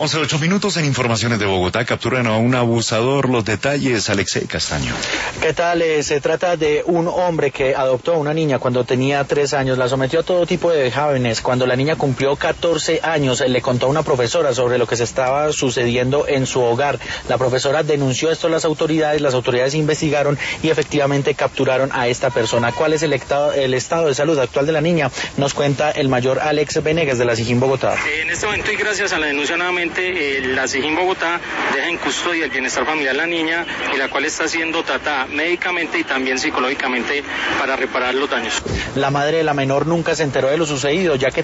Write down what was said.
11:08 en Informaciones de Bogotá. Capturan a un abusador. Los detalles, Alexei Castaño. ¿Qué tal? Se trata de un hombre que adoptó a una niña cuando tenía 3 años. La sometió a todo tipo de vejámenes. Cuando la niña cumplió 14 años, le contó a una profesora sobre lo que se estaba sucediendo en su hogar. La profesora denunció esto a las autoridades investigaron y efectivamente capturaron a esta persona. ¿Cuál es el estado de salud actual de la niña? Nos cuenta el mayor Alex Venegas de la SIJIN Bogotá. En este momento y gracias a la denuncia nuevamente, la SIJIN Bogotá deja en custodia el bienestar familiar de la niña, y la cual está siendo tratada médicamente y también psicológicamente para reparar los daños. La madre de la menor nunca se enteró de lo sucedido, ya que